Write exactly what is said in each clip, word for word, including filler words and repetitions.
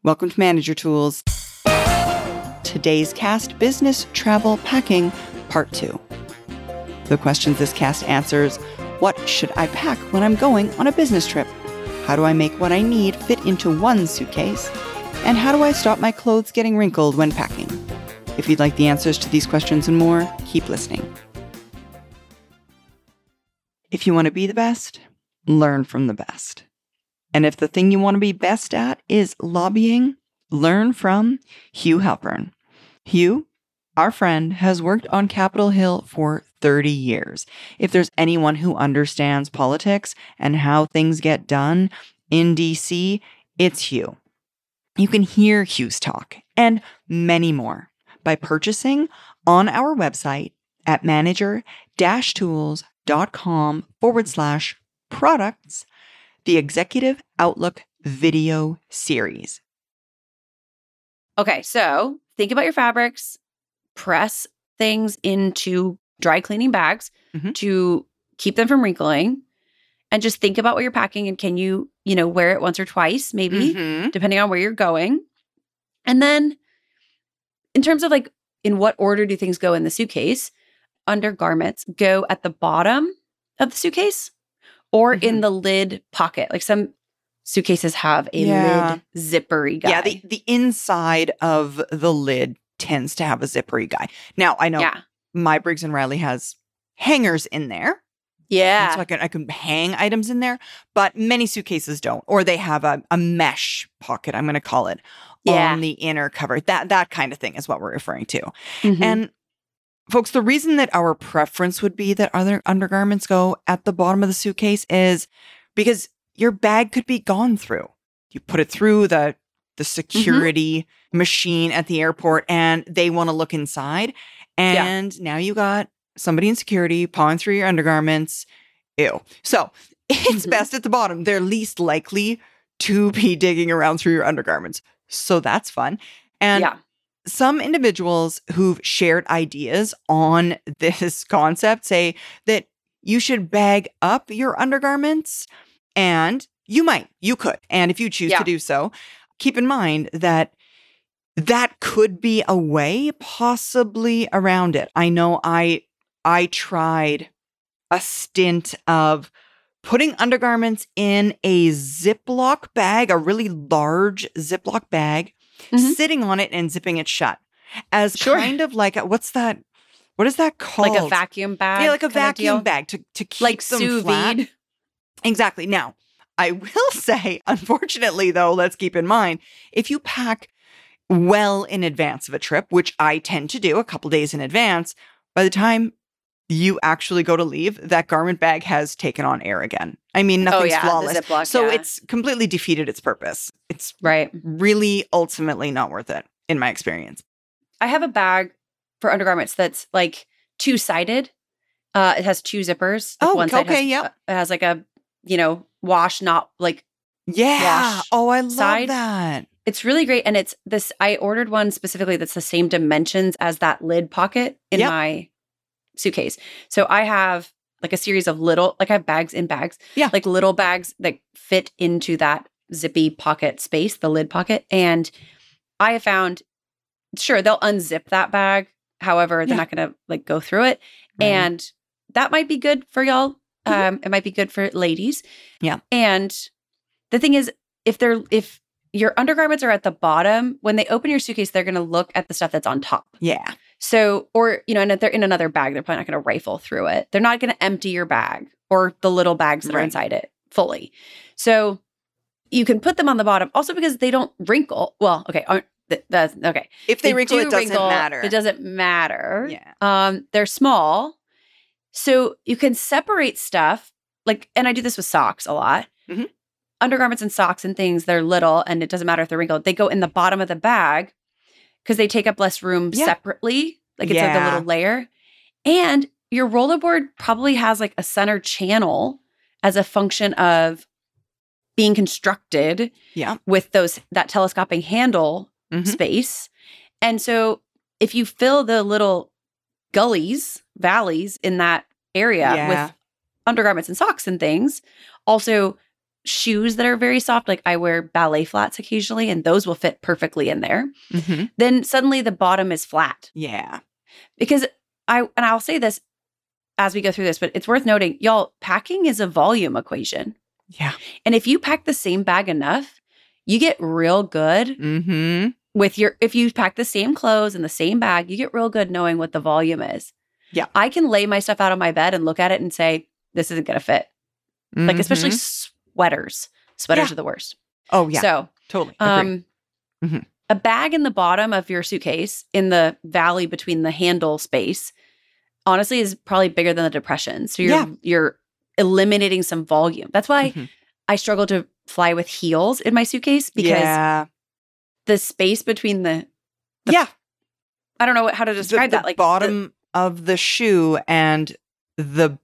Welcome to Manager Tools. Today's cast, Business Travel Packing, Part two. The questions this cast answers: what should I pack when I'm going on a business trip? How do I make what I need fit into one suitcase? And how do I stop my clothes getting wrinkled when packing? If you'd like the answers to these questions and more, keep listening. If you want to be the best, learn from the best. And if the thing you want to be best at is lobbying, learn from Hugh Halpern. Hugh, our friend, has worked on Capitol Hill for thirty years. If there's anyone who understands politics and how things get done in D C, it's Hugh. You can hear Hugh's talk and many more by purchasing on our website at manager-tools.com forward slash products, the Executive Outlook video series. Okay, so think about your fabrics, press things into dry cleaning bags mm-hmm. to keep them from wrinkling, and just think about what you're packing and can you, you know, wear it once or twice, maybe, mm-hmm. depending on where you're going. And then in terms of like, in what order do things go in the suitcase? Undergarments go at the bottom of the suitcase or mm-hmm. in the lid pocket. Like some suitcases have a yeah. lid zippery guy. Yeah, the, the inside of the lid tends to have a zippery guy. Now, I know yeah. my Briggs and Riley has hangers in there. Yeah. So I can, I can hang items in there, but many suitcases don't. Or they have a, a mesh pocket, I'm going to call it, yeah. on the inner cover. That, that kind of thing is what we're referring to. Mm-hmm. And folks, the reason that our preference would be that other undergarments go at the bottom of the suitcase is because your bag could be gone through. You put it through the the security mm-hmm. machine at the airport and they want to look inside. And yeah. now you got somebody in security pawing through your undergarments. Ew. So it's mm-hmm. best at the bottom. They're least likely to be digging around through your undergarments. So that's fun. And yeah. some individuals who've shared ideas on this concept say that you should bag up your undergarments, and you might, you could. And if you choose yeah. to do so, keep in mind that that could be a way possibly around it. I know I I tried a stint of putting undergarments in a Ziploc bag, a really large Ziploc bag, mm-hmm. sitting on it and zipping it shut as sure. kind of like, a, what's that? What is that called? Like a vacuum bag? Yeah, like a vacuum bag to, to keep like them sous flat. vide. Exactly. Now, I will say, unfortunately, though, let's keep in mind, if you pack well in advance of a trip, which I tend to do a couple days in advance, by the time you actually go to leave, that garment bag has taken on air again. I mean, nothing's oh, yeah, flawless. The Ziploc, so yeah. it's completely defeated its purpose. It's right. really ultimately not worth it, in my experience. I have a bag for undergarments that's like two-sided. Uh, it has two zippers. Like oh, one side okay, has, yep. uh, it has like a, you know, wash, not like yeah. wash Oh, I love side. that. It's really great. And it's this, I ordered one specifically that's the same dimensions as that lid pocket in yep. my suitcase. So I have like a series of little, like I have bags in bags, yeah. like little bags that fit into that zippy pocket space, the lid pocket. And I have found, sure, they'll unzip that bag. However, they're yeah. not going to like go through it. Right. And that might be good for y'all. Mm-hmm. Um, it might be good for ladies. Yeah. And the thing is, if they're, if your undergarments are at the bottom, when they open your suitcase, they're going to look at the stuff that's on top. Yeah. So, or, you know, and if they're in another bag, they're probably not going to rifle through it. They're not going to empty your bag or the little bags that right. are inside it fully. So you can put them on the bottom also because they don't wrinkle. Well, okay. Aren't, th- that's okay. If they, they wrinkle, it doesn't wrinkle, matter. It doesn't matter. Yeah. Um, they're small. So you can separate stuff like, and I do this with socks a lot. Mm-hmm. Undergarments and socks and things, they're little and it doesn't matter if they're wrinkled. They go in the bottom of the bag because they take up less room yeah. separately. Like it's yeah. like a little layer. And your rollerboard probably has like a center channel as a function of being constructed yeah. with those that telescoping handle mm-hmm. space. And so if you fill the little gullies, valleys in that area yeah. with undergarments and socks and things, also shoes that are very soft, like I wear ballet flats occasionally, and those will fit perfectly in there, Mm-hmm. then suddenly the bottom is flat. Yeah. Because I, and I'll say this as we go through this, but it's worth noting, y'all, packing is a volume equation. Yeah. And if you pack the same bag enough, you get real good Mm-hmm. with your, if you pack the same clothes in the same bag, you get real good knowing what the volume is. Yeah. I can lay my stuff out on my bed and look at it and say, this isn't going to fit. Like, especially Mhm. sweaters. Sweaters Yeah. are the worst. Oh, yeah. So, Totally. Agree. um, Mhm. a bag in the bottom of your suitcase in the valley between the handle space, honestly, is probably bigger than the depression. So you're Yeah. you're eliminating some volume. That's why Mhm. I struggle to fly with heels in my suitcase, because yeah. the space between the, the yeah. I don't know what, how to The, describe the that. Like the- bottom of the shoe and the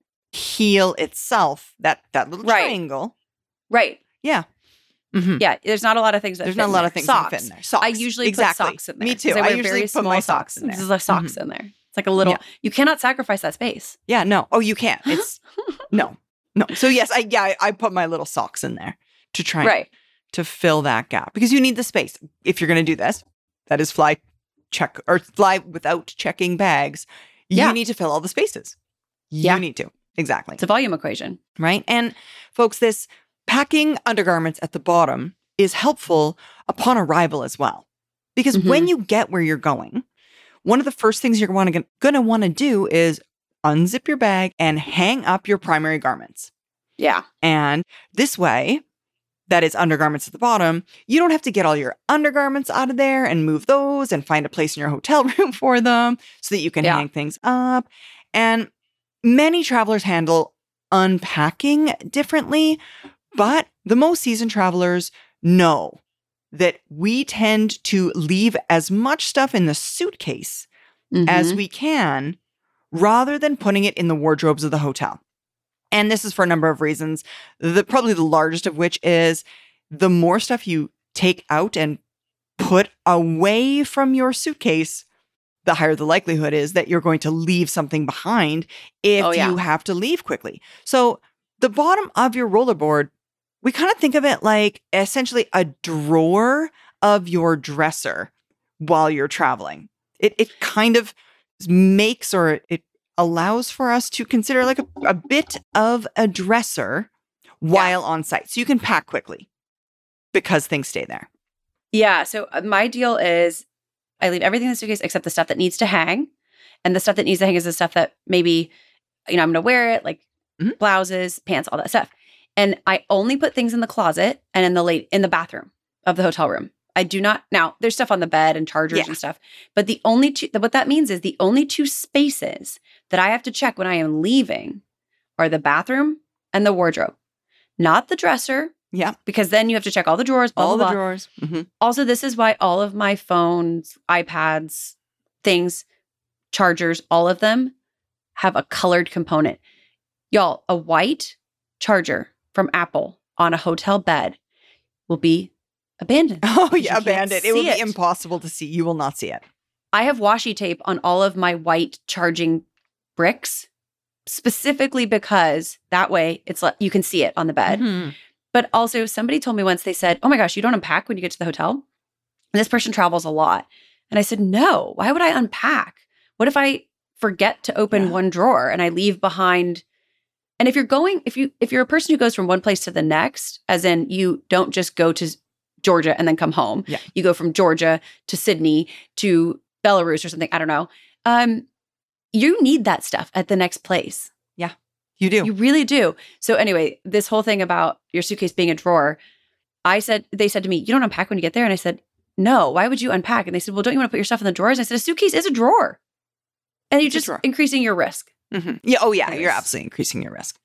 heel itself, that, that little Right. triangle. right. Yeah. Mhm. Yeah. There's not a lot of things that There's fit not a in lot there. of things socks. that fit in there. Socks. I usually exactly. put socks in there. Me too. 'cause I, I wear usually very put small my socks in there. There's socks in there. It's like a little, Yeah. you cannot sacrifice that space. Yeah, no. Oh, you can't. It's no, no. So yes, I yeah, I, I put my little socks in there to try and- Right. to fill that gap, because you need the space if you're going to do this. That is fly check or fly without checking bags. You Yeah. need to fill all the spaces. You Yeah. need to exactly It's a volume equation. right. And folks, this packing undergarments at the bottom is helpful upon arrival as well, because Mhm. when you get where you're going, one of the first things you're want to going to want to do is unzip your bag and hang up your primary garments. Yeah. And this way, that is undergarments at the bottom, you don't have to get all your undergarments out of there and move those and find a place in your hotel room for them so that you can Yeah. hang things up. And many travelers handle unpacking differently, but the most seasoned travelers know that we tend to leave as much stuff in the suitcase as Mhm. we can rather than putting it in the wardrobes of the hotel. And this is for a number of reasons. The probably the largest of which is the more stuff you take out and put away from your suitcase, the higher the likelihood is that you're going to leave something behind if Oh, yeah. you have to leave quickly. So the bottom of your rollerboard, we kind of think of it like essentially a drawer of your dresser while you're traveling. It it kind of makes or it allows for us to consider like a, a bit of a dresser while on site. So you can pack quickly because things stay there. Yeah. So uh, my deal is I leave everything in the suitcase except the stuff that needs to hang. And the stuff that needs to hang is the stuff that maybe, you know, I'm going to wear it, like Mhm. blouses, pants, all that stuff. And I only put things in the closet and in the late in the bathroom of the hotel room. I do not, now there's stuff on the bed and chargers Yeah. and stuff, but the only two, what that means is the only two spaces that I have to check when I am leaving are the bathroom and the wardrobe, not the dresser, Yeah. because then you have to check all the drawers, blah, All blah, the blah. drawers. Mhm. Also, this is why all of my phones, iPads, things, chargers, all of them have a colored component. Y'all, a white charger from Apple on a hotel bed will be abandoned. Oh, because you yeah. can't Abandoned. It will see be it. impossible to see. You will not see it. I have washi tape on all of my white charging bricks, specifically because that way it's like you can see it on the bed. Mhm. But also, somebody told me once, they said, oh my gosh, you don't unpack when you get to the hotel? And this person travels a lot. And I said, no, why would I unpack? What if I forget to open Yeah. one drawer and I leave behind? And if you're going, if you if you're a person who goes from one place to the next, as in you don't just go to Georgia and then come home. Yeah. You go from Georgia to Sydney to Belarus or something. I don't know. Um, you need that stuff at the next place. You do. You really do. So anyway, this whole thing about your suitcase being a drawer, I said, they said to me, you don't unpack when you get there? And I said, no, why would you unpack? And they said, well, don't you want to put your stuff in the drawers? And I said, a suitcase is a drawer. And you're It's a just drawer. increasing your risk. Mhm. Yeah. Oh, yeah. You're Anyways. absolutely increasing your risk.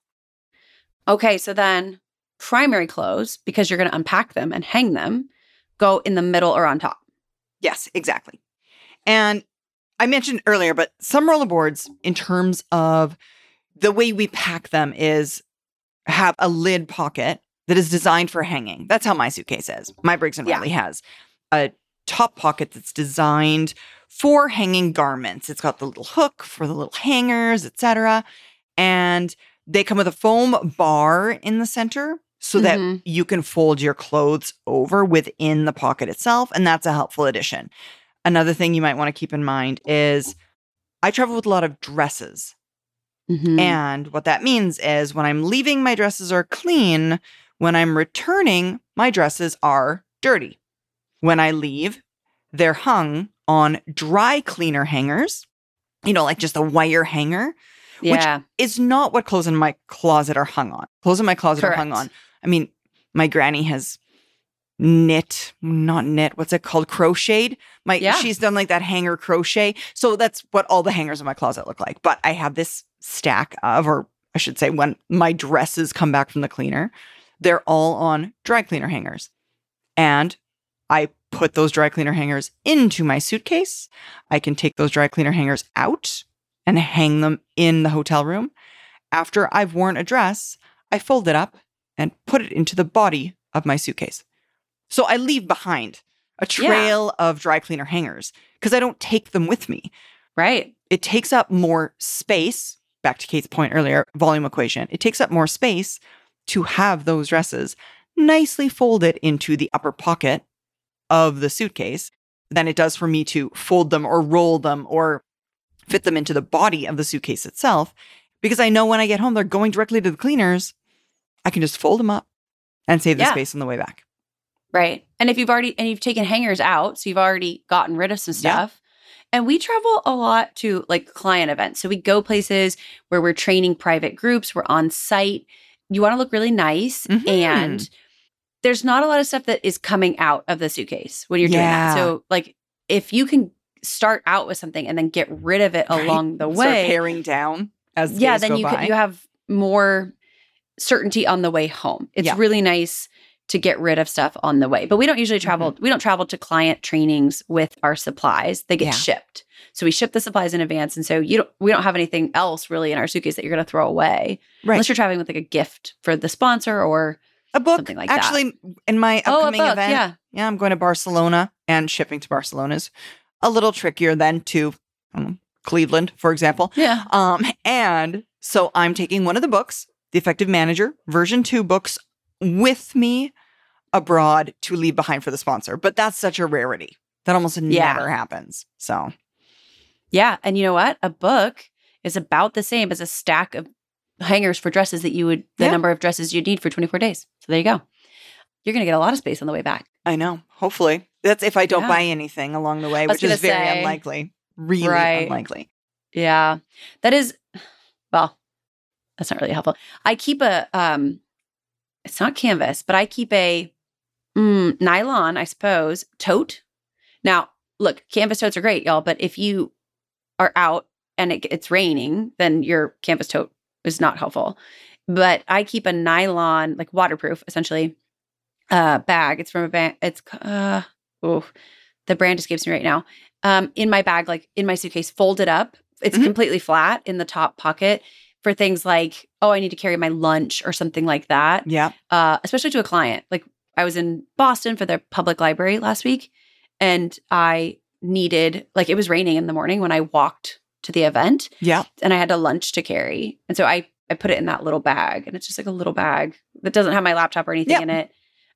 Okay, so then primary clothes, because you're going to unpack them and hang them, go in the middle or on top. Yes, exactly. And I mentioned earlier, but some rollerboards, in terms of the way we pack them, is have a lid pocket that is designed for hanging. That's how my suitcase is. My Briggs and Yeah. Riley has a top pocket that's designed for hanging garments. It's got the little hook for the little hangers, et cetera. And they come with a foam bar in the center so that Mhm. you can fold your clothes over within the pocket itself. And that's a helpful addition. Another thing you might want to keep in mind is I travel with a lot of dresses. Mhm. And what that means is when I'm leaving, my dresses are clean. When I'm returning, my dresses are dirty. When I leave, they're hung on dry cleaner hangers, you know, like just a wire hanger, Yeah. which is not what clothes in my closet are hung on. Clothes in my closet are hung Correct. on. I mean, my granny has knit, not knit, what's it called? Crocheted. My Yeah. She's done like that hanger crochet. So that's what all the hangers in my closet look like. But I have this stack of, or I should say, when my dresses come back from the cleaner, they're all on dry cleaner hangers. And I put those dry cleaner hangers into my suitcase. I can take those dry cleaner hangers out and hang them in the hotel room. After I've worn a dress, I fold it up and put it into the body of my suitcase. So I leave behind a trail yeah. of dry cleaner hangers because I don't take them with me. Right. It takes up more space. Back to Kate's point earlier, volume equation. It takes up more space to have those dresses nicely folded into the upper pocket of the suitcase than it does for me to fold them or roll them or fit them into the body of the suitcase itself. Because I know when I get home, they're going directly to the cleaners. I can just fold them up and save the yeah. space on the way back. Right. And if you've already, and you've taken hangers out, so you've already gotten rid of some stuff. Yeah. And we travel a lot to like client events. So we go places where we're training private groups, we're on site. You want to look really nice. Mm-hmm. And there's not a lot of stuff that is coming out of the suitcase when you're yeah. doing that. So like if you can start out with something and then get rid of it right. along the way. Start paring down as the yeah, days then go you by. can, you have more certainty on the way home. It's yeah. really nice to get rid of stuff on the way. But we don't usually travel, mm-hmm. we don't travel to client trainings with our supplies. They get yeah. shipped. So we ship the supplies in advance. And so you don't, we don't have anything else really in our suitcase that you're going to throw away. Right. Unless you're traveling with like a gift for the sponsor or a book. Something like Actually, that. in my upcoming oh, a book, event, yeah. yeah, I'm going to Barcelona, and shipping to Barcelona is a little trickier than to I don't know, Cleveland, for example. Yeah. Um, and so I'm taking one of the books, The Effective Manager, version two books, with me abroad to leave behind for the sponsor. But that's such a rarity. That almost yeah. never happens. So, yeah. And you know what? A book is about the same as a stack of hangers for dresses that you would, the yeah. number of dresses you'd need for twenty-four days. So there you go. You're going to get a lot of space on the way back. I know. Hopefully. That's if I don't yeah. buy anything along the way, which is very say, unlikely. Really right. unlikely. Yeah. That is, well, that's not really helpful. I keep a, um, it's not canvas, but I keep a mm, nylon, I suppose, tote. Now, look, canvas totes are great, y'all, but if you are out and it, it's raining, then your canvas tote is not helpful. But I keep a nylon, like waterproof, essentially, uh, bag. It's from a bag. It's, uh, oh, the brand escapes me right now. Um, in my bag, like in my suitcase, folded up. It's mm-hmm. completely flat in the top pocket for things like, oh, I need to carry my lunch or something like that. Yeah. Uh, especially to a client. Like I was in Boston for their public library last week, and I needed, like it was raining in the morning when I walked to the event. Yeah. And I had a lunch to carry. And so I, I put it in that little bag, and it's just like a little bag that doesn't have my laptop or anything yep. in it.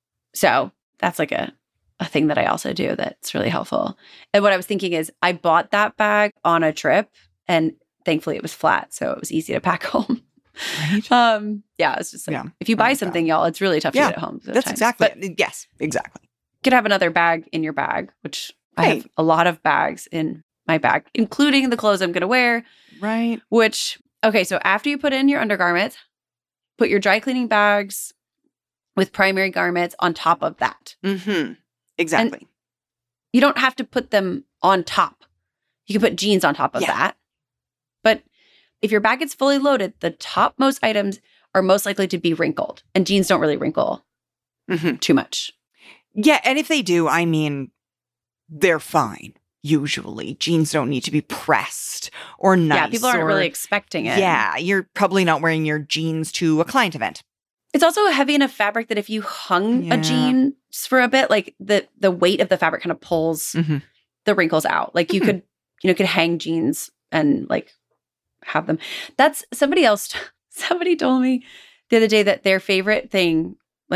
So that's like a, a thing that I also do that's really helpful. And what I was thinking is I bought that bag on a trip, and thankfully it was flat. So it was easy to pack home. Right. Um, yeah, it's just like, yeah. if you buy something, y'all, it's really tough to yeah. get at home. That's times. exactly But it. Yes, exactly. You could have another bag in your bag, which right. I have a lot of bags in my bag, including the clothes I'm going to wear. Right. Which, okay, so after you put in your undergarments, put your dry cleaning bags with primary garments on top of that. Mm-hmm. Exactly. And you don't have to put them on top. You can put jeans on top of yeah. that. But if your bag is fully loaded, the topmost items are most likely to be wrinkled. And jeans don't really wrinkle mm-hmm. too much. Yeah, and if they do, I mean, they're fine. Usually, jeans don't need to be pressed or nice. Yeah, people aren't or, really expecting it. Yeah, you're probably not wearing your jeans to a client event. It's also a heavy enough fabric that if you hung yeah. a jeans for a bit, like the the weight of the fabric kind of pulls mm-hmm. the wrinkles out. Like you mm-hmm. could, you know, could hang jeans and like have them. That's somebody else. Somebody told me the other day that their favorite thing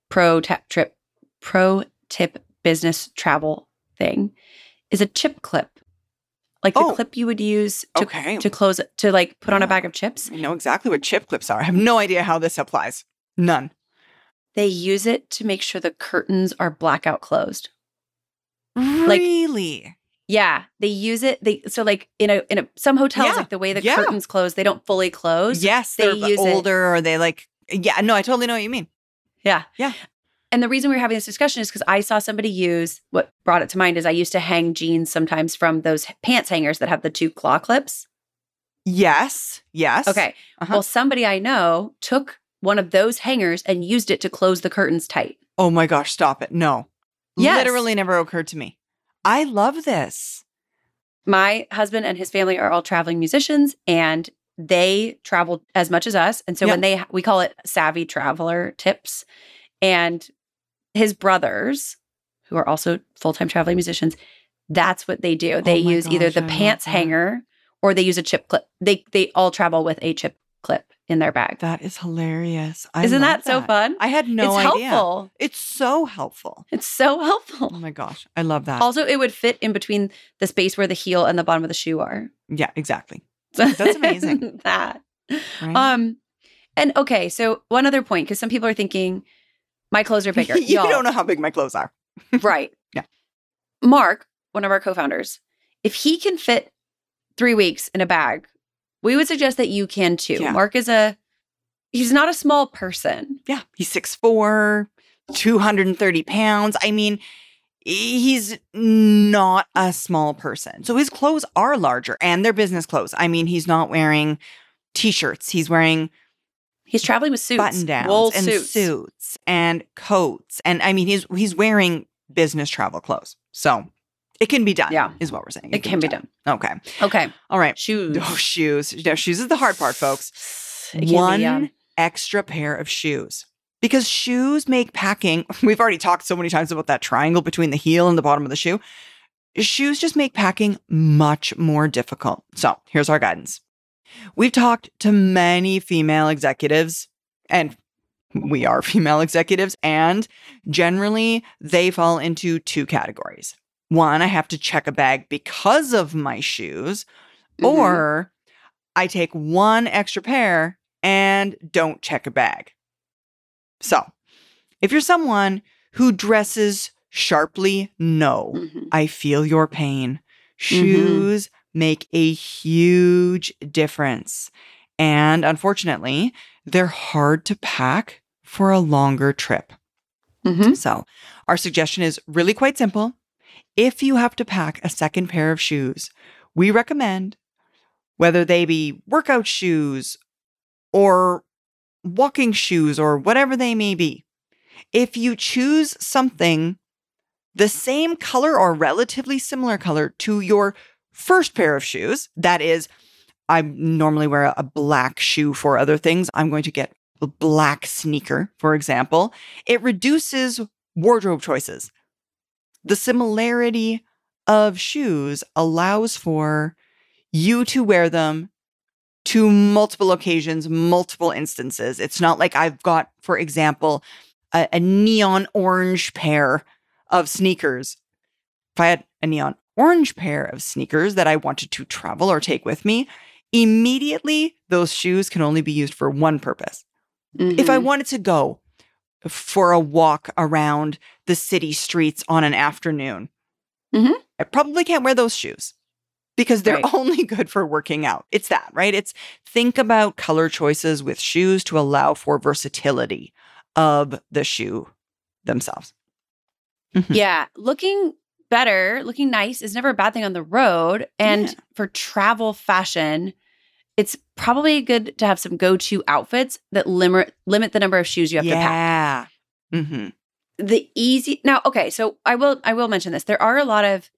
pro tip trip, pro tip business travel thing is a chip clip. Like the Oh. clip you would use to, Okay. to close it, to like put on a Yeah. bag of chips. I know exactly what chip clips are. I have no idea how this applies. None. They use it to make sure the curtains are blackout closed. Really? Yeah, they use it. They so like in a in a some hotels, Yeah, like the way the yeah. curtains close, they don't fully close. Yes, they they're use it. older or they like, yeah, no, I totally know what you mean. Yeah. Yeah. And the reason we were having this discussion is because I saw somebody use, what brought it to mind is I used to hang jeans sometimes from those pants hangers that have the two claw clips. Yes. Yes. Okay. Uh-huh. Well, somebody I know took one of those hangers and used it to close the curtains tight. Oh my gosh, stop it. No. Yes. Literally never occurred to me. I love this. My husband and his family are all traveling musicians, and they travel as much as us. And so Yep. when they, we call it savvy traveler tips, and his brothers, who are also full-time traveling musicians, that's what they do. They Oh my use either gosh, the I love pants that. hanger or they use a chip clip. They they all travel with a chip clip in their bag. That is hilarious. I Isn't love that so fun? I had no it's idea. helpful. It's so helpful. It's so Oh helpful. my gosh. I love that. Also, it would fit in between the space where the heel and the bottom of the shoe are. Yeah, exactly. So That's amazing. that. Right? Um, and okay, so one other point, because some people are thinking, my clothes are bigger. you Y'all, don't know how big my clothes are. right? Yeah. Mark, one of our co-founders, if he can fit three weeks in a bag, we would suggest that you can too. Yeah. Mark is a, he's not a small person. Yeah. He's six foot four, two hundred thirty pounds. I mean, he's not a small person. So his clothes are larger and they're business clothes. I mean, he's not wearing t-shirts. He's wearing He's traveling with suits, button downs wool and suits. suits and coats. And I mean, he's he's wearing business travel clothes. So it can be done, Yeah. is what we're saying. It can be done. Okay. Okay, All right. shoes. Oh, shoes. No, shoes is the hard part, folks. It can One be, um, extra pair of shoes. Because shoes make packing, we've already talked so many times about that triangle between the heel and the bottom of the shoe. Shoes just make packing much more difficult. So here's our guidance. We've talked to many female executives, and we are female executives, and generally they fall into two categories. One, I have to check a bag because of my shoes, Mhm. or I take one extra pair and don't check a bag. So, if you're someone who dresses sharply, no, Mhm. I feel your pain. Shoes make a huge difference. And unfortunately, they're hard to pack for a longer trip. Mhm. So, our suggestion is really quite simple. If you have to pack a second pair of shoes, we recommend, whether they be workout shoes or walking shoes or whatever they may be, if you choose something the same color or relatively similar color to your first pair of shoes, that is, I normally wear a black shoe for other things. I'm going to get a black sneaker, for example. It reduces wardrobe choices. The similarity of shoes allows for you to wear them to multiple occasions, multiple instances. It's not like I've got, for example, a, a neon orange pair of sneakers. If I had a neon orange pair of sneakers that I wanted to travel or take with me, immediately those shoes can only be used for one purpose. If I Mhm. wanted to go for a walk around the city streets on an afternoon, Mhm. I probably can't wear those shoes because they're Right. only good for working out. It's that, right? It's think about color choices with shoes to allow for versatility of the shoe themselves. Mhm. Yeah, looking better, looking nice is never a bad thing on the road. And Yeah. for travel fashion, it's probably good to have some go-to outfits that limit limit the number of shoes you have to pack. Yeah. Mm-hmm. The easy now, okay, so I will I will mention this. There are a lot of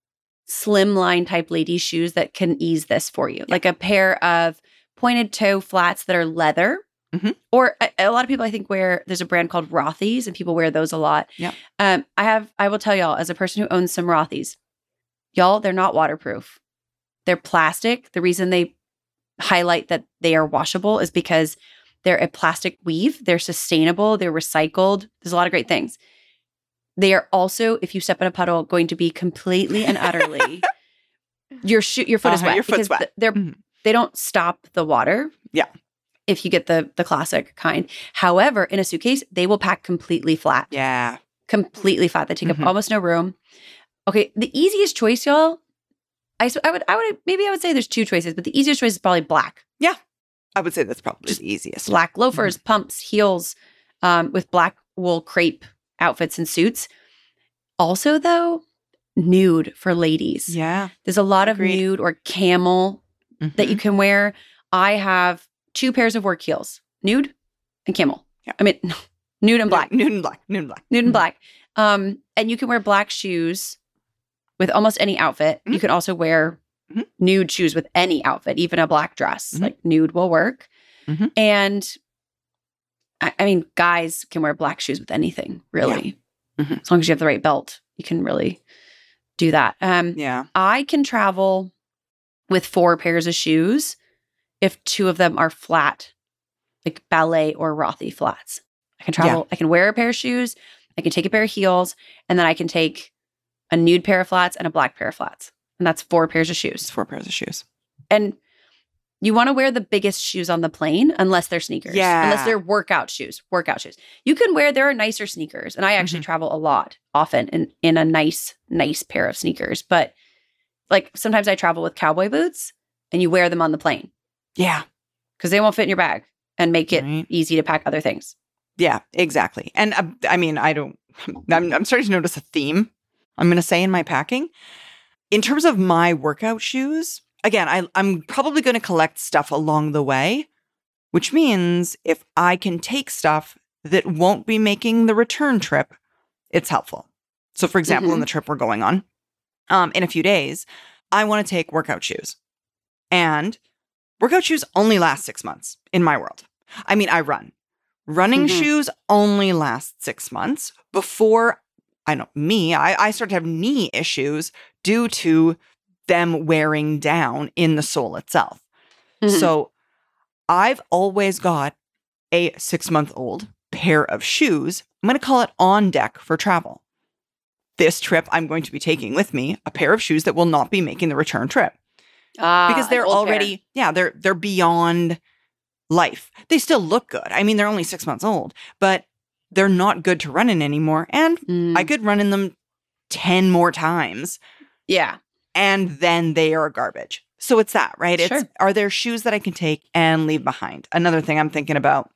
slimline type lady shoes that can ease this for you, like a pair of pointed toe flats that are leather. Mhm. Or a, a lot of people I think wear, there's a brand called Rothy's and people wear those a lot. Yep. Um, I have, I will tell y'all, as a person who owns some Rothy's, y'all, they're not waterproof. They're plastic. The reason they highlight that they are washable is because They're a plastic weave. They're sustainable. They're recycled. There's a lot of great things. They are also, if you step in a puddle, going to be completely and utterly your shoe, your foot is Uh-huh, wet your foot's because wet. th- they're Mhm. they don't stop the water. Yeah. If you get the the classic kind. However, in a suitcase, they will pack completely flat. Yeah. Completely flat. They take Mhm. up almost no room. Okay, the easiest choice, y'all. I, s- I would I would maybe I would say there's two choices, but the easiest choice is probably black. I would say that's probably Just the easiest. Black loafers, pumps, heels, um, with black wool crepe outfits and suits. Also, though, nude for ladies. Yeah. There's a lot Agreed. of nude or camel that you Mhm. can wear. I have two pairs of work heels, nude and camel. Yeah. I mean, nude and black, Nude and black. Nude and black. nude and Mhm. black. Um, and you can wear black shoes with almost any outfit. You Mhm. can also wear Mhm. nude shoes with any outfit, even a black dress. Mhm. Like nude will work. Mhm. And I, I mean, guys can wear black shoes with anything, really. Mhm. As long as you have the right belt, you can really do that. Um, Yeah. I can travel with four pairs of shoes if two of them are flat, like ballet or Rothy flats. I can travel, I can wear a pair of shoes, I can take a pair of heels, and then I can take a nude pair of flats and a black pair of flats. And that's four pairs of It's shoes. four pairs of shoes. And you want to wear the biggest shoes on the plane unless they're sneakers. Yeah. Unless they're workout shoes. Workout shoes. You can wear, there are nicer sneakers. And I actually Mhm. travel a lot, often in, in a nice, nice pair of sneakers. But like sometimes I travel with cowboy boots and you wear them on the plane Yeah. because they won't fit in your bag and make it Right. easy to pack other things. Yeah, exactly. And uh, I mean, I don't, I'm, I'm starting to notice a theme, I'm going to say, in my packing. In terms of my workout shoes, again, I, I'm probably going to collect stuff along the way, which means if I can take stuff that won't be making the return trip, it's helpful. So, for example, in Mhm. the trip we're going on um, in a few days, I want to take workout shoes. And workout shoes only last six months in my world. I mean, I run. Running Mhm. shoes only last six months before, I know me, I, I start to have knee issues due to them wearing down in the sole itself. Mhm. So I've always got a six month old pair of shoes. I'm going to call it on deck for travel. This trip, I'm going to be taking with me a pair of shoes that will not be making the return trip Ah, because an they're old pair. already, yeah, they're they're beyond life. They still look good. I mean, they're only six months old, but they're not good to run in anymore. And Mm, I could run in them ten more times yeah. and then they are garbage. So it's that, right? It's, Sure. are there shoes that I can take and leave behind? Another thing I'm thinking about.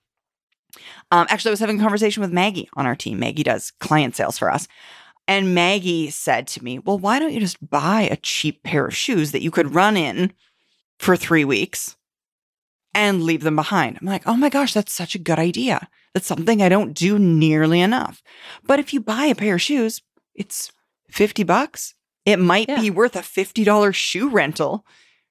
Um, actually, I was having a conversation with Maggie on our team. Maggie does client sales for us. And Maggie said to me, well, why don't you just buy a cheap pair of shoes that you could run in for three weeks and leave them behind? I'm like, oh my gosh, that's such a good idea. That's something I don't do nearly enough. But if you buy a pair of shoes, it's fifty bucks. It might Yeah. be worth a fifty dollars shoe rental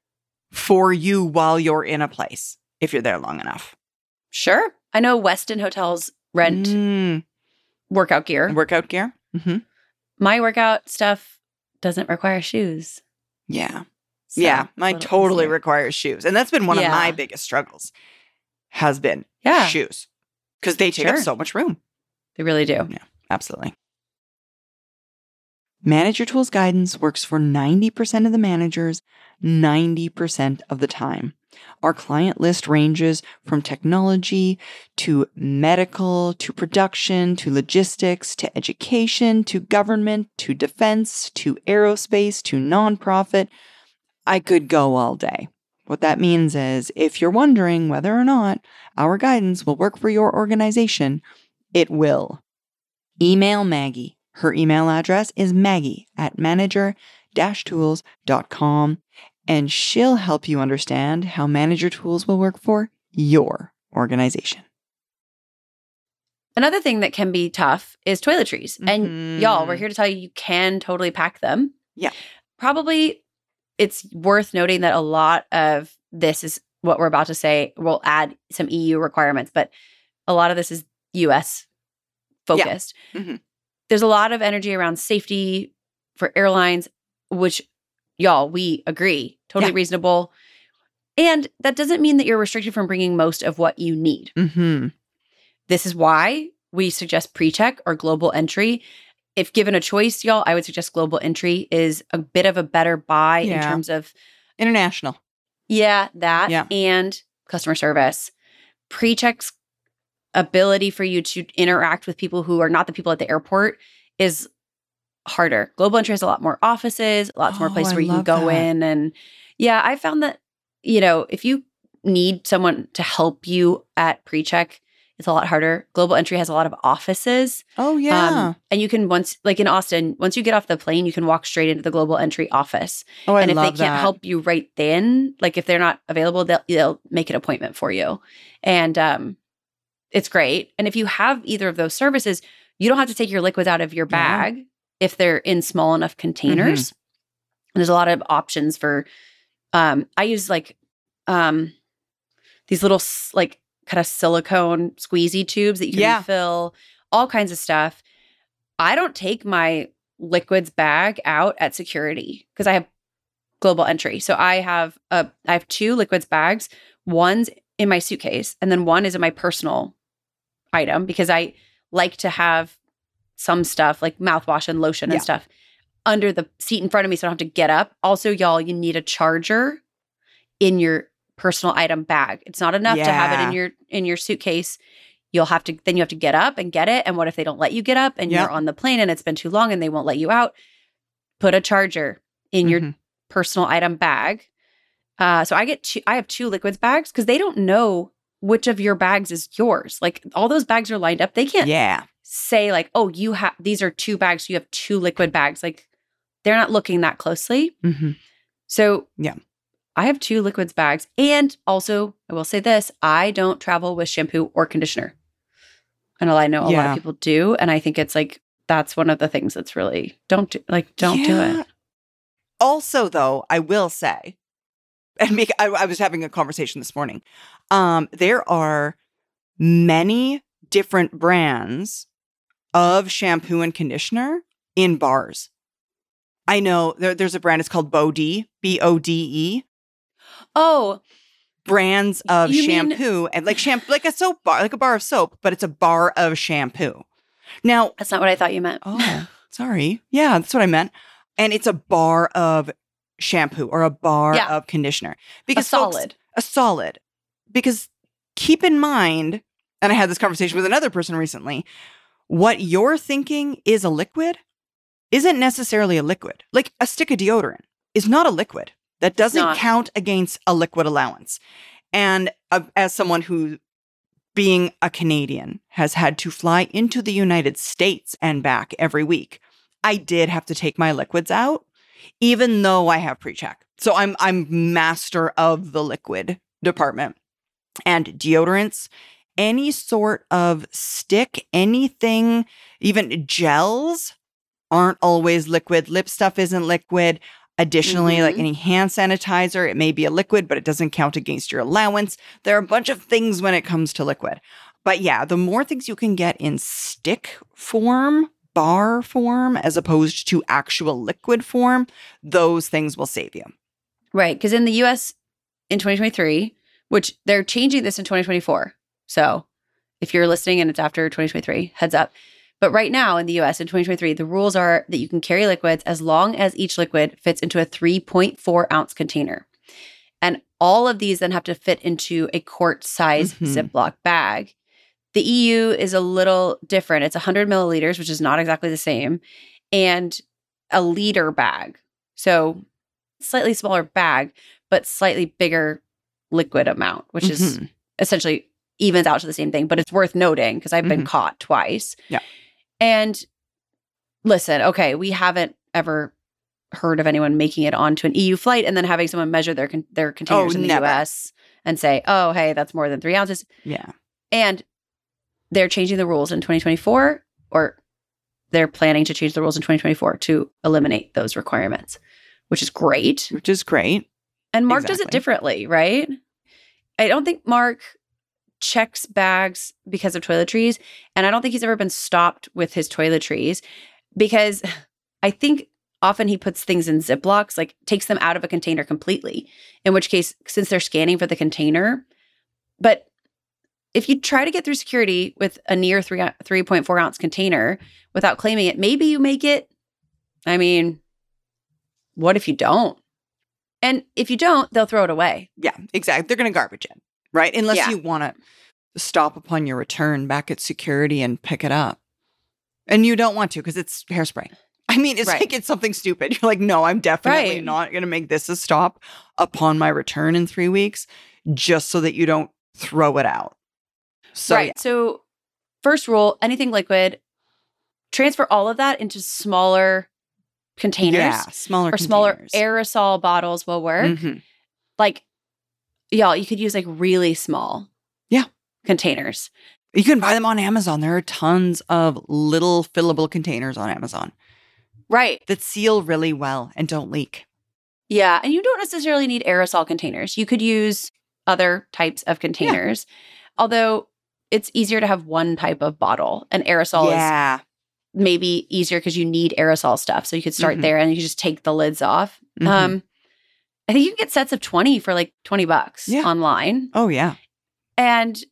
for you while you're in a place, if you're there long enough. Sure. I know Westin hotels rent Mm, workout gear. workout gear. hmm My workout stuff doesn't require shoes. Yeah. So yeah. it's a Mine little totally easier. requires shoes. And that's been one of my Yeah. biggest struggles, has been Yeah. shoes. Because they take up Sure. so much room. They really do. Absolutely. Manager Tools Guidance works for ninety percent of the managers, ninety percent of the time. Our client list ranges from technology to medical to production to logistics to education to government to defense to aerospace to nonprofit. I could go all day. What that means is if you're wondering whether or not our guidance will work for your organization, it will. Email Maggie. Her email address is maggie at manager dash tools dot com, and she'll help you understand how Manager Tools will work for your organization. Another thing that can be tough is toiletries. And Mhm. y'all, we're here to tell you you can totally pack them. Yeah. Probably it's worth noting that a lot of this is what we're about to say. We'll add some E U requirements, but a lot of this is U S focused. Mhm. There's a lot of energy around safety for airlines, which y'all, we agree, totally Yeah. reasonable. And that doesn't mean that you're restricted from bringing most of what you need. Mm-hmm. This is why we suggest PreCheck or global entry. If given a choice, y'all, I would suggest global entry is a bit of a better buy Yeah. in terms of International. Yeah, that Yeah. and customer service. PreCheck's ability for you to interact with people who are not the people at the airport is harder. Global entry has a lot more offices, lots more Oh, places I where you can love go that. in. And yeah, I found that, you know, if you need someone to help you at PreCheck, it's a lot harder. Global entry has a lot of offices. Oh, yeah. Um, and you can once, like in Austin, once you get off the plane, you can walk straight into the global entry office. oh, I and if love they can't that. help you right then, like if they're not available, they'll, they'll make an appointment for you. And um, it's great. And if you have either of those services, you don't have to take your liquids out of your Yeah. bag if they're in small enough containers. Mm-hmm. There's a lot of options for, um, I use like um, these little s- like kind of silicone squeezy tubes that you can Yeah. refill, all kinds of stuff. I don't take my liquids bag out at security because I have global entry. So I have a I have two liquids bags. One's in my suitcase and then one is in my personal item because I like to have some stuff like mouthwash and lotion Yeah. and stuff under the seat in front of me so I don't have to get up. Also, y'all, you need a charger in your personal item bag. It's not enough to have it in Yeah. your in your suitcase. You'll have to then you have to get up and get it. And what if they don't let you get up and Yep. you're on the plane and it's been too long and they won't let you out? Put a charger in your Mhm. personal item bag. Uh, so I get two, I have two liquids bags because they don't know which of your bags is yours. Like all those bags are lined up. They can't Yeah. say like, oh, you have these are two bags. So you have two liquid bags. Like they're not looking that closely. Mm-hmm. So Yeah. I have two liquids bags. And also, I will say this, I don't travel with shampoo or conditioner. I know I know a lot Yeah. of people do. And I think it's like, that's one of the things that's really, don't do, like, don't do Yeah. it. Also, though, I will say, and make, I, I was having a conversation this morning. Um, there are many different brands of shampoo and conditioner in bars. I know there, there's a brand, it's called Bode, B O D E. Oh, Brands of You mean- shampoo and like shampoo, like a soap bar, like a bar of soap, but it's a bar of shampoo. Now, that's not what I thought you meant. oh, sorry. Yeah, that's what I meant. And it's a bar of shampoo or a bar Yeah. of conditioner. A Because folks- solid. a solid. Because keep in mind, and I had this conversation with another person recently, what you're thinking is a liquid isn't necessarily a liquid. Like a stick of deodorant is not a liquid. That doesn't not. count against a liquid allowance. And uh, as someone who, being a Canadian, has had to fly into the United States and back every week, I did have to take my liquids out, even though I have PreCheck. So I'm I'm master of the liquid department. And deodorants, any sort of stick, anything, even gels aren't always liquid. Lip stuff isn't liquid. Additionally, like Mhm. any hand sanitizer, it may be a liquid, but it doesn't count against your allowance. There are a bunch of things when it comes to liquid. But yeah, the more things you can get in stick form, bar form, as opposed to actual liquid form, those things will save you. Right. Because in the U S in twenty twenty-three, which they're changing this in twenty twenty-four. So if you're listening and it's after twenty twenty-three, heads up. But right now in the U S in twenty twenty-three, the rules are that you can carry liquids as long as each liquid fits into a three point four ounce container. And all of these then have to fit into a quart size Mhm. Ziploc bag. The E U is a little different. It's one hundred milliliters, which is not exactly the same, and a liter bag. So slightly smaller bag, but slightly bigger liquid amount, which is Mhm. essentially evens out to the same thing. But it's worth noting because I've been Mhm. caught twice. Yeah. And listen, okay, we haven't ever heard of anyone making it onto an E U flight and then having someone measure their con- their containers Oh, in the never. U S and say, oh, hey, that's more than three ounces. Yeah. And they're changing the rules in twenty twenty-four, or they're planning to change the rules in twenty twenty-four to eliminate those requirements, which is great. Which is great. And Mark does it Exactly. differently, right? I don't think Mark checks bags because of toiletries. And I don't think he's ever been stopped with his toiletries because I think often he puts things in Ziplocs, like takes them out of a container completely, in which case, since they're scanning for the container, but if you try to get through security with a near three, three point four ounce container without claiming it, maybe you make it. I mean, what if you don't? And if you don't, they'll throw it away. Yeah, exactly. They're going to garbage it, right? Unless Yeah. you want to stop upon your return back at security and pick it up. And you don't want to because it's hairspray. I mean, it's Right. like it's something stupid. You're like, no, I'm definitely Right. not going to make this a stop upon my return in three weeks just so that you don't throw it out. So, right. So first rule, anything liquid, transfer all of that into smaller containers. yeah, smaller Or smaller containers. aerosol bottles will work. Mhm. Like, y'all, you could use like really small Yeah. containers. You can buy them on Amazon. There are tons of little fillable containers on Amazon Right. that seal really well and don't leak. Yeah. And you don't necessarily need aerosol containers. You could use other types of containers, although it's easier to have one type of bottle. And aerosol is yeah. maybe easier because you need aerosol stuff. So you could start Mhm. there and you just take the lids off. Mhm. Um, I think you can get sets of twenty for like twenty bucks Yeah. online. Oh, yeah. And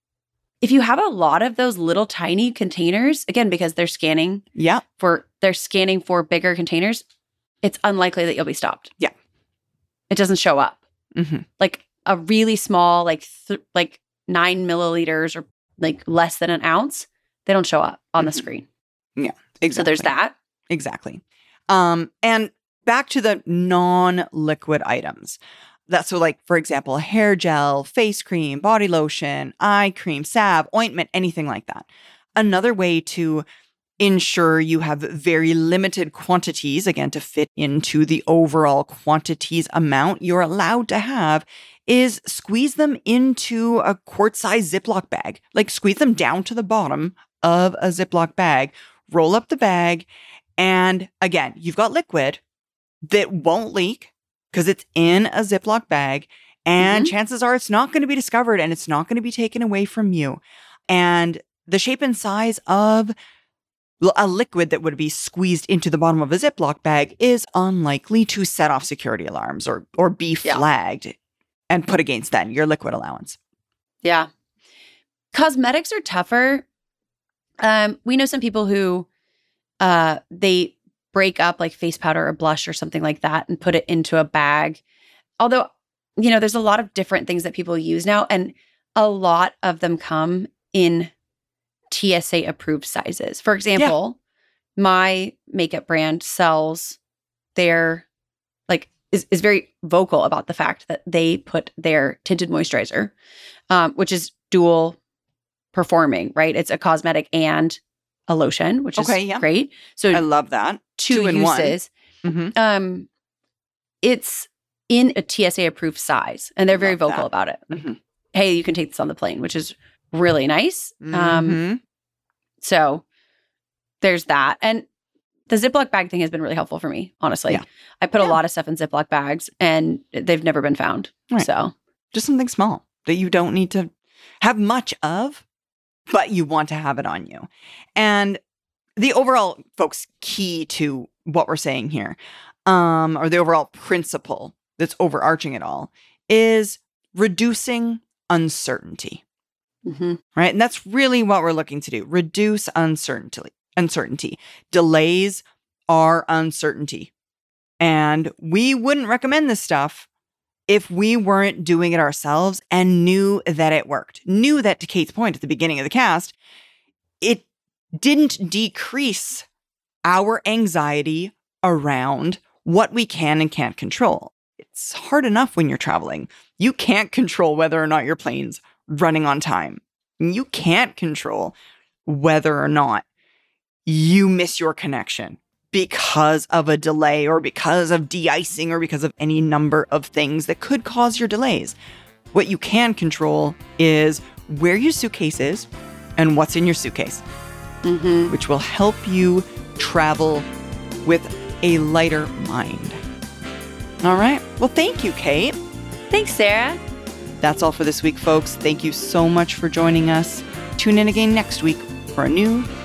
if you have a lot of those little tiny containers, again, because they're scanning Yeah. for they're scanning for bigger containers, it's unlikely that you'll be stopped. Yeah. It doesn't show up. Mhm. Like a really small, like th- like nine milliliters or like less than an ounce, they don't show up on the Mhm. screen. Exactly. So there's that. Exactly. Um, and back to the non-liquid items. That's so like, for example, hair gel, face cream, body lotion, eye cream, salve, ointment, anything like that. Another way to ensure you have very limited quantities, again, to fit into the overall quantities amount you're allowed to have, is squeeze them into a quart-sized Ziploc bag. Like squeeze them down to the bottom of a Ziploc bag, roll up the bag, and again, you've got liquid that won't leak because it's in a Ziploc bag, and Mhm. chances are it's not going to be discovered and it's not going to be taken away from you. And the shape and size of l- a liquid that would be squeezed into the bottom of a Ziploc bag is unlikely to set off security alarms or or be Yeah. flagged and put against then your liquid allowance. Yeah. Cosmetics are tougher. Um, we know some people who uh they break up like face powder or blush or something like that and put it into a bag. Although, you know, there's a lot of different things that people use now, and a lot of them come in T S A approved sizes. For example, my makeup brand sells their like is, is very vocal about the fact that they put their tinted moisturizer, um, which is dual performing, right? It's a cosmetic and a lotion, which is Okay, yeah. great. So I love that. two, two in one. uses. Mhm. Um, it's in a T S A approved size, and they're very Love vocal that. about it. Mhm. Hey, you can take this on the plane, which is really nice. Um, Mhm. so there's that. And the Ziploc bag thing has been really helpful for me, honestly. Yeah. I put Yeah. a lot of stuff in Ziploc bags and they've never been found. Right. So, Just something small that you don't need to have much of, but you want to have it on you. And the overall, folks, key to what we're saying here, um, or the overall principle that's overarching it all, is reducing uncertainty, mhm. right? And that's really what we're looking to do. Reduce uncertainty. Uncertainty. Delays are uncertainty. And we wouldn't recommend this stuff if we weren't doing it ourselves and knew that it worked. Knew that, to Kate's point at the beginning of the cast, it didn't decrease our anxiety around what we can and can't control. It's hard enough when you're traveling. You can't control whether or not your plane's running on time. You can't control whether or not you miss your connection because of a delay or because of de-icing or because of any number of things that could cause your delays. What you can control is where your suitcase is and what's in your suitcase, Mhm. which will help you travel with a lighter mind. All right. Well, thank you, Kate. Thanks, Sarah. That's all for this week, folks. Thank you so much for joining us. Tune in again next week for a new